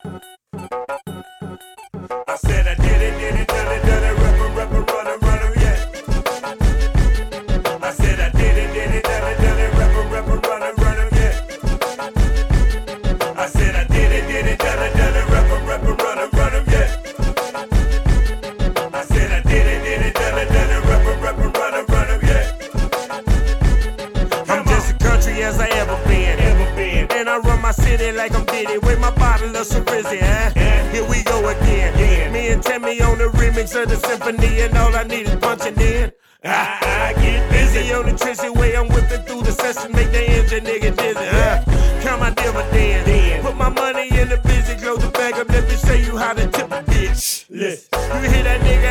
I said I did it, done it, run it, yeah. I said I did it, done it, run it, yeah. I said I did it, done it, run it, yeah. I said I did it, done it, run it, yeah. I'm just as country as I ever been. And I run my city like I'm Diddy with my bottle of Cervisi, huh? Here we go again. Me and Tammy on the remix of the symphony, and all I need is punching in. I get busy on the Trissy way, I'm whipping through the session, make the engine nigga dizzy, huh? Count my dividends, put my money in the busy, close the bag up, let me show you how to tip a bitch. Listen, you hear that nigga